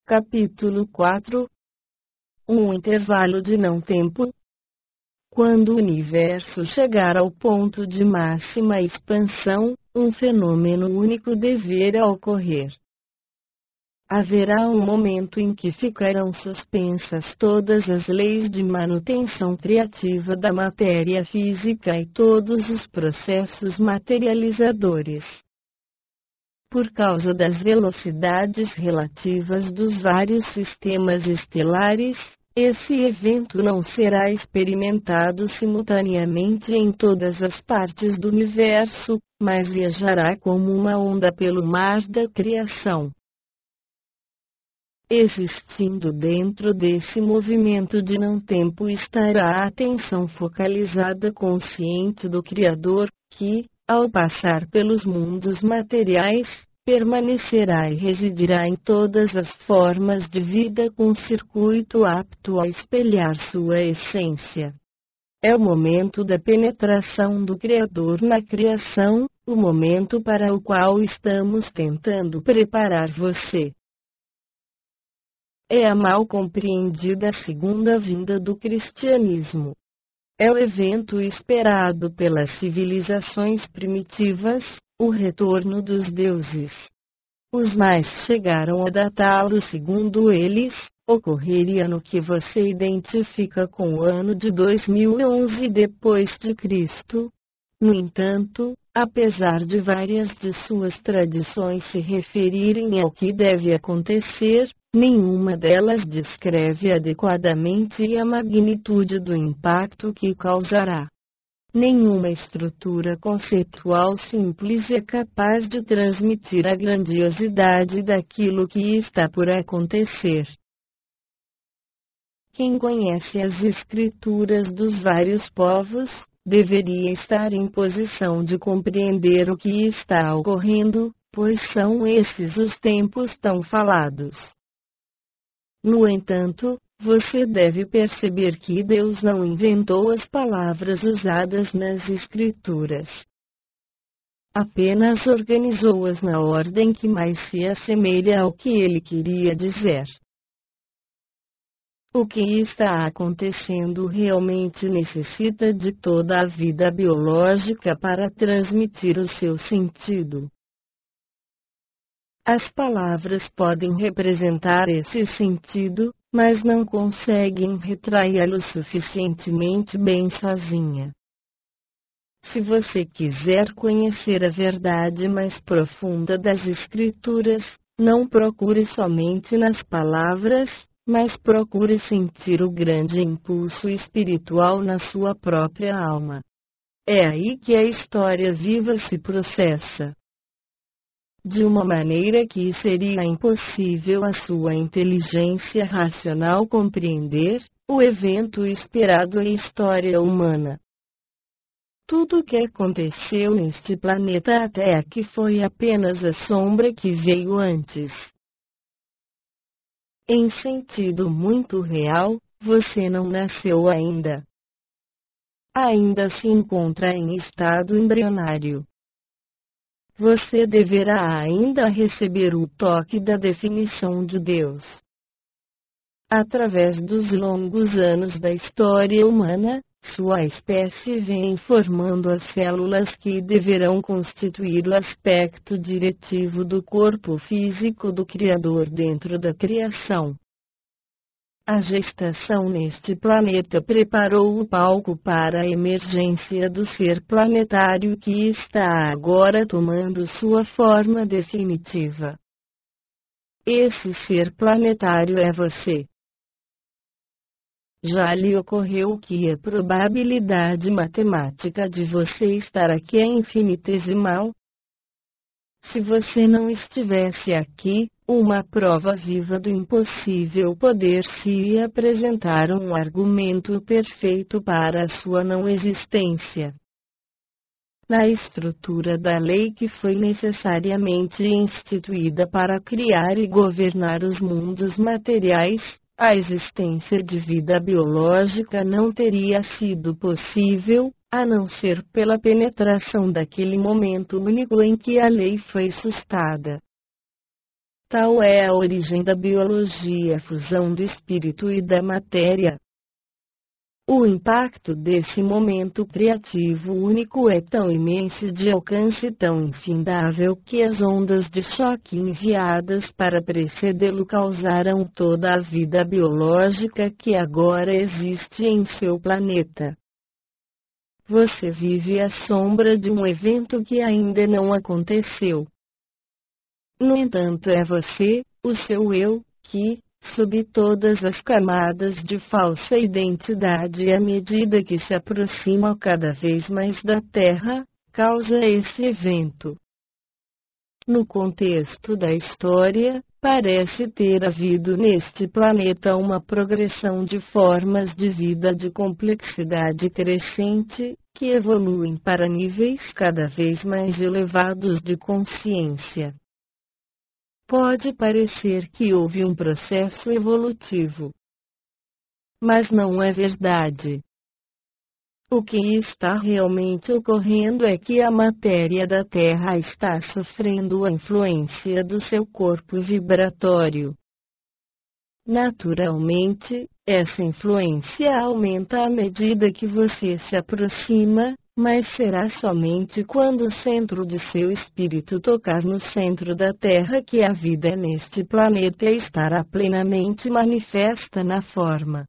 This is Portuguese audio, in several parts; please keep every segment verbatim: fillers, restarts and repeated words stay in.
Capítulo quatro. Um intervalo de não tempo. Quando o universo chegar ao ponto de máxima expansão, um fenômeno único deverá ocorrer. Haverá um momento em que ficarão suspensas todas as leis de manutenção criativa da matéria física e todos os processos materializadores. Por causa das velocidades relativas dos vários sistemas estelares, esse evento não será experimentado simultaneamente em todas as partes do universo, mas viajará como uma onda pelo mar da criação. Existindo dentro desse movimento de não-tempo estará a atenção focalizada consciente do Criador, que, ao passar pelos mundos materiais, permanecerá e residirá em todas as formas de vida com circuito apto a espelhar sua essência. É o momento da penetração do Criador na criação, o momento para o qual estamos tentando preparar você. É a mal compreendida segunda vinda do cristianismo. É o evento esperado pelas civilizações primitivas, o retorno dos deuses. Os mais chegaram a datá-lo segundo eles, ocorreria no que você identifica com o ano de dois mil e onze depois de Cristo. No entanto, apesar de várias de suas tradições se referirem ao que deve acontecer, nenhuma delas descreve adequadamente a magnitude do impacto que causará. Nenhuma estrutura conceitual simples é capaz de transmitir a grandiosidade daquilo que está por acontecer. Quem conhece as escrituras dos vários povos, deveria estar em posição de compreender o que está ocorrendo, pois são esses os tempos tão falados. No entanto, você deve perceber que Deus não inventou as palavras usadas nas Escrituras. Apenas organizou-as na ordem que mais se assemelha ao que ele queria dizer. O que está acontecendo realmente necessita de toda a vida biológica para transmitir o seu sentido. As palavras podem representar esse sentido, mas não conseguem retraí-lo suficientemente bem sozinha. Se você quiser conhecer a verdade mais profunda das Escrituras, não procure somente nas palavras, mas procure sentir o grande impulso espiritual na sua própria alma. É aí que a história viva se processa. De uma maneira que seria impossível a sua inteligência racional compreender, o evento esperado é a história humana. Tudo o que aconteceu neste planeta até aqui foi apenas a sombra que veio antes. Em sentido muito real, você não nasceu ainda. Ainda se encontra em estado embrionário. Você deverá ainda receber o toque da definição de Deus. Através dos longos anos da história humana, sua espécie vem formando as células que deverão constituir o aspecto diretivo do corpo físico do Criador dentro da criação. A gestação neste planeta preparou o palco para a emergência do ser planetário que está agora tomando sua forma definitiva. Esse ser planetário é você. Já lhe ocorreu que a probabilidade matemática de você estar aqui é infinitesimal? Se você não estivesse aqui, uma prova viva do impossível poder-se apresentar um argumento perfeito para a sua não existência. Na estrutura da lei que foi necessariamente instituída para criar e governar os mundos materiais, a existência de vida biológica não teria sido possível, a não ser pela penetração daquele momento único em que a lei foi sustada. Tal é a origem da biologia, a fusão do espírito e da matéria. O impacto desse momento criativo único é tão imenso e de alcance tão infindável que as ondas de choque enviadas para precedê-lo causaram toda a vida biológica que agora existe em seu planeta. Você vive à sombra de um evento que ainda não aconteceu. No entanto, é você, o seu eu, que, sob todas as camadas de falsa identidade, à medida que se aproxima cada vez mais da Terra, causa esse evento. No contexto da história, parece ter havido neste planeta uma progressão de formas de vida de complexidade crescente, que evoluem para níveis cada vez mais elevados de consciência. Pode parecer que houve um processo evolutivo. Mas não é verdade. O que está realmente ocorrendo é que a matéria da Terra está sofrendo a influência do seu corpo vibratório. Naturalmente, essa influência aumenta à medida que você se aproxima, mas será somente quando o centro de seu espírito tocar no centro da Terra que a vida neste planeta estará plenamente manifesta na forma.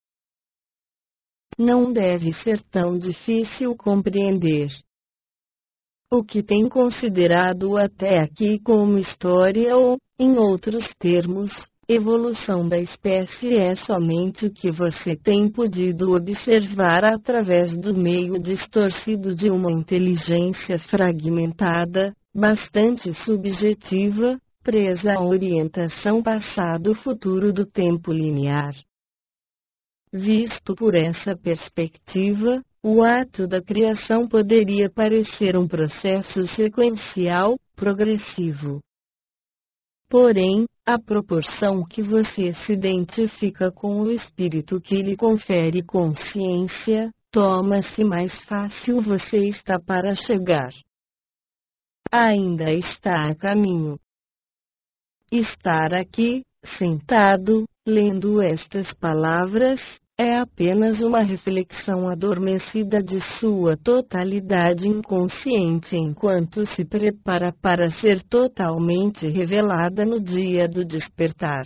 Não deve ser tão difícil compreender. O que tem considerado até aqui como história ou, em outros termos, evolução da espécie é somente o que você tem podido observar através do meio distorcido de uma inteligência fragmentada, bastante subjetiva, presa à orientação passado-futuro do tempo linear. Visto por essa perspectiva, o ato da criação poderia parecer um processo sequencial, progressivo. Porém, à proporção que você se identifica com o espírito que lhe confere consciência, torna-se mais fácil você está para chegar. Ainda está a caminho. Estar aqui, sentado, lendo estas palavras, é apenas uma reflexão adormecida de sua totalidade inconsciente enquanto se prepara para ser totalmente revelada no dia do despertar.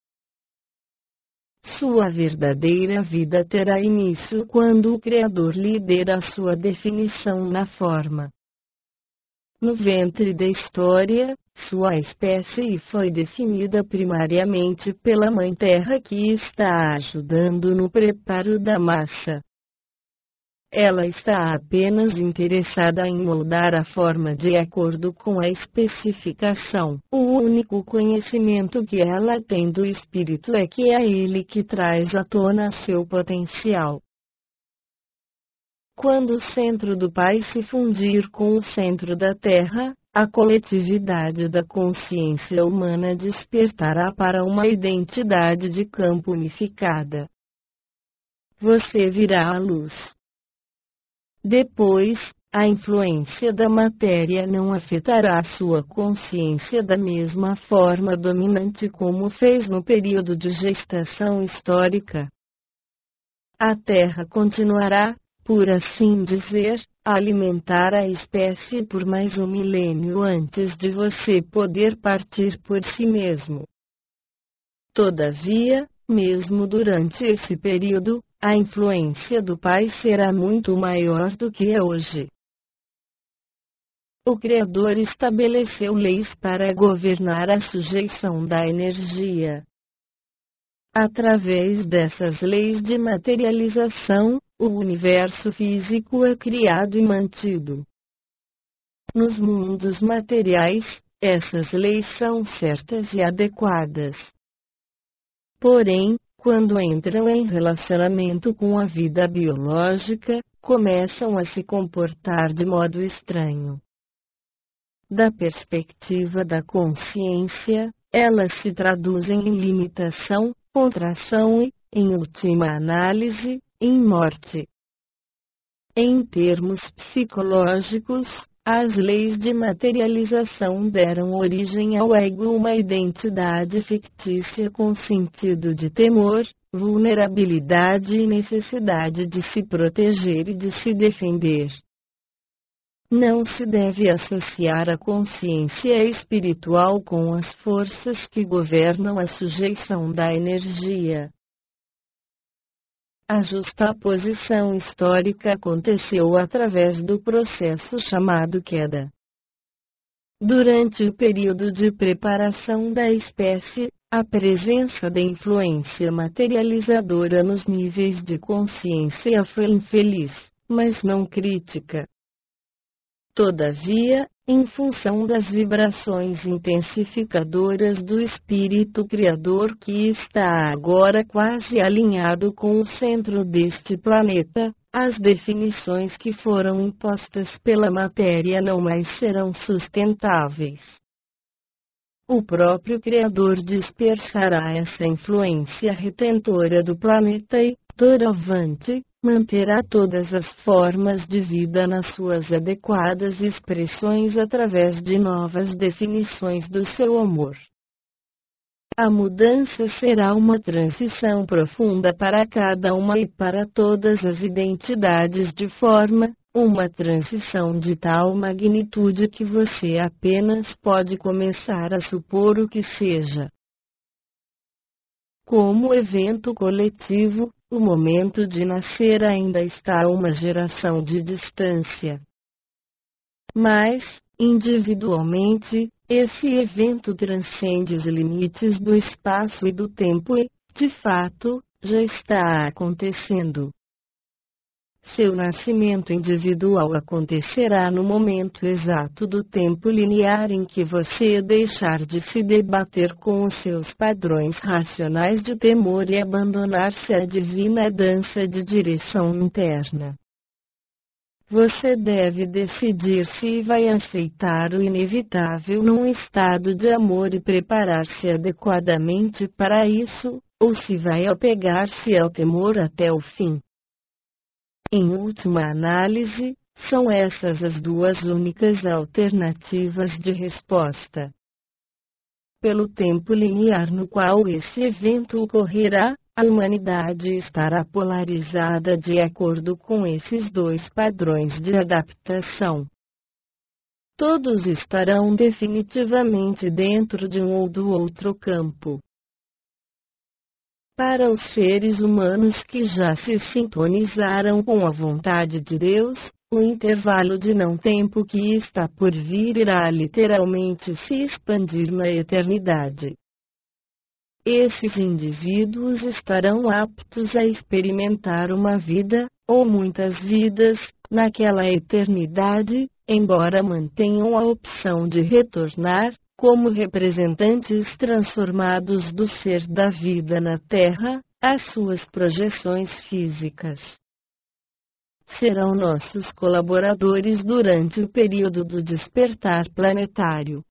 Sua verdadeira vida terá início quando o Criador lhe der a sua definição na forma. No ventre da história, sua espécie foi definida primariamente pela Mãe Terra que está ajudando no preparo da massa. Ela está apenas interessada em moldar a forma de acordo com a especificação. O único conhecimento que ela tem do espírito é que é ele que traz à tona seu potencial. Quando o centro do Pai se fundir com o centro da Terra, a coletividade da consciência humana despertará para uma identidade de campo unificada. Você virá à luz. Depois, a influência da matéria não afetará sua consciência da mesma forma dominante como fez no período de gestação histórica. A Terra continuará, por assim dizer, a alimentar a espécie por mais um milênio antes de você poder partir por si mesmo. Todavia, mesmo durante esse período, a influência do Pai será muito maior do que é hoje. O Criador estabeleceu leis para governar a sujeição da energia. Através dessas leis de materialização, o universo físico é criado e mantido. Nos mundos materiais, essas leis são certas e adequadas. Porém, quando entram em relacionamento com a vida biológica, começam a se comportar de modo estranho. Da perspectiva da consciência, elas se traduzem em limitação, contração e, em última análise, em morte. Em termos psicológicos, As leis de materialização deram origem ao ego, uma identidade fictícia com sentido de temor, vulnerabilidade e necessidade de se proteger e de se defender. Não se deve associar a consciência espiritual com as forças que governam a sujeição da energia. A justaposição histórica aconteceu através do processo chamado queda. Durante o período de preparação da espécie, a presença da influência materializadora nos níveis de consciência foi infeliz, mas não crítica. Todavia, em função das vibrações intensificadoras do espírito criador que está agora quase alinhado com o centro deste planeta, as definições que foram impostas pela matéria não mais serão sustentáveis. O próprio Criador dispersará essa influência retentora do planeta e, doravante, manterá todas as formas de vida nas suas adequadas expressões através de novas definições do seu amor. A mudança será uma transição profunda para cada uma e para todas as identidades de forma, uma transição de tal magnitude que você apenas pode começar a supor o que seja. Como evento coletivo, o momento de nascer ainda está a uma geração de distância. Mas, individualmente, esse evento transcende os limites do espaço e do tempo e, de fato, já está acontecendo. Seu nascimento individual acontecerá no momento exato do tempo linear em que você deixar de se debater com os seus padrões racionais de temor e abandonar-se à divina dança de direção interna. Você deve decidir se vai aceitar o inevitável num estado de amor e preparar-se adequadamente para isso, ou se vai apegar-se ao temor até o fim. Em última análise, são essas as duas únicas alternativas de resposta. Pelo tempo linear no qual esse evento ocorrerá, a humanidade estará polarizada de acordo com esses dois padrões de adaptação. Todos estarão definitivamente dentro de um ou do outro campo. Para os seres humanos que já se sintonizaram com a vontade de Deus, o intervalo de não tempo que está por vir irá literalmente se expandir na eternidade. Esses indivíduos estarão aptos a experimentar uma vida, ou muitas vidas, naquela eternidade, embora mantenham a opção de retornar, como representantes transformados do ser da vida na Terra, às suas projeções físicas. Serão nossos colaboradores durante o período do despertar planetário.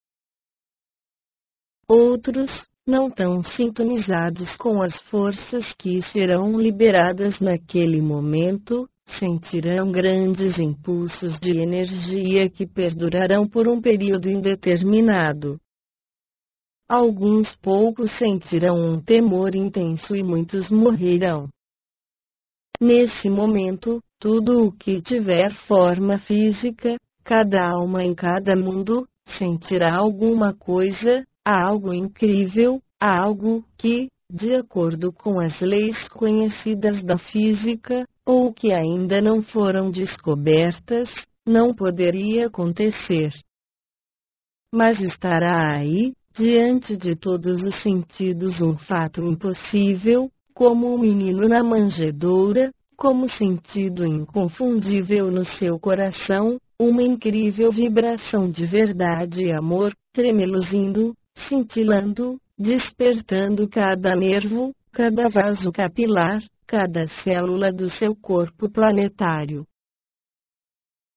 Outros, não tão sintonizados com as forças que serão liberadas naquele momento, sentirão grandes impulsos de energia que perdurarão por um período indeterminado. Alguns poucos sentirão um temor intenso e muitos morrerão. Nesse momento, tudo o que tiver forma física, cada alma em cada mundo, sentirá alguma coisa, algo incrível, algo que, de acordo com as leis conhecidas da física, ou que ainda não foram descobertas, não poderia acontecer. Mas estará aí, diante de todos os sentidos, um fato impossível, como um menino na manjedoura, como sentido inconfundível no seu coração, uma incrível vibração de verdade e amor, tremeluzindo, cintilando, despertando cada nervo, cada vaso capilar, cada célula do seu corpo planetário.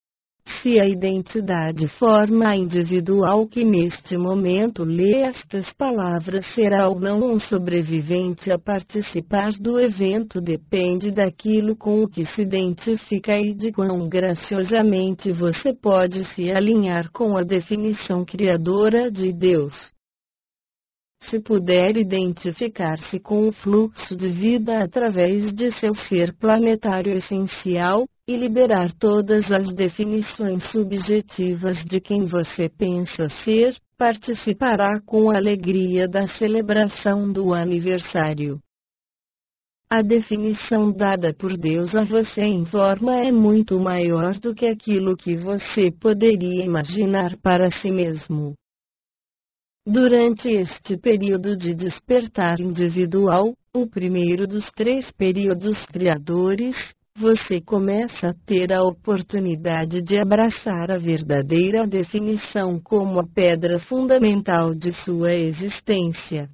Se a identidade forma individual que neste momento lê estas palavras será ou não um sobrevivente a participar do evento depende daquilo com o que se identifica e de quão graciosamente você pode se alinhar com a definição criadora de Deus. Se puder identificar-se com o fluxo de vida através de seu ser planetário essencial, e liberar todas as definições subjetivas de quem você pensa ser, participará com alegria da celebração do aniversário. A definição dada por Deus a você em forma é muito maior do que aquilo que você poderia imaginar para si mesmo. Durante este período de despertar individual, o primeiro dos três períodos criadores, você começa a ter a oportunidade de abraçar a verdadeira definição como a pedra fundamental de sua existência.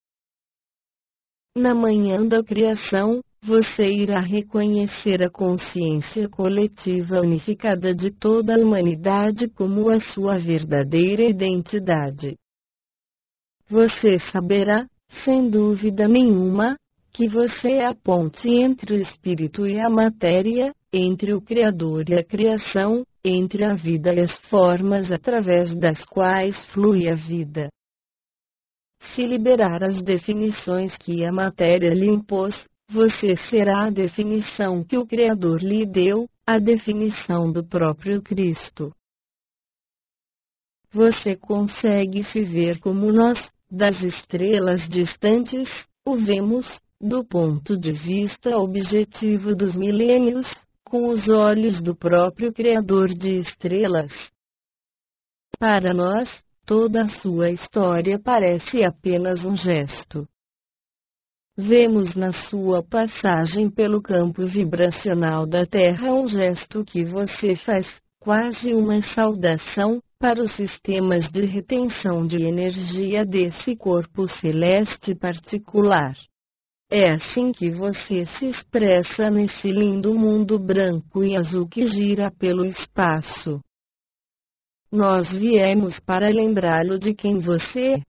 Na manhã da criação, você irá reconhecer a consciência coletiva unificada de toda a humanidade como a sua verdadeira identidade. Você saberá, sem dúvida nenhuma, que você é a ponte entre o espírito e a matéria, entre o Criador e a criação, entre a vida e as formas através das quais flui a vida. Se liberar as definições que a matéria lhe impôs, você será a definição que o Criador lhe deu, a definição do próprio Cristo. Você consegue se ver como nós, das estrelas distantes, o vemos, do ponto de vista objetivo dos milênios, com os olhos do próprio Criador de estrelas. Para nós, toda a sua história parece apenas um gesto. Vemos na sua passagem pelo campo vibracional da Terra um gesto que você faz, quase uma saudação, para os sistemas de retenção de energia desse corpo celeste particular. É assim que você se expressa nesse lindo mundo branco e azul que gira pelo espaço. Nós viemos para lembrá-lo de quem você é.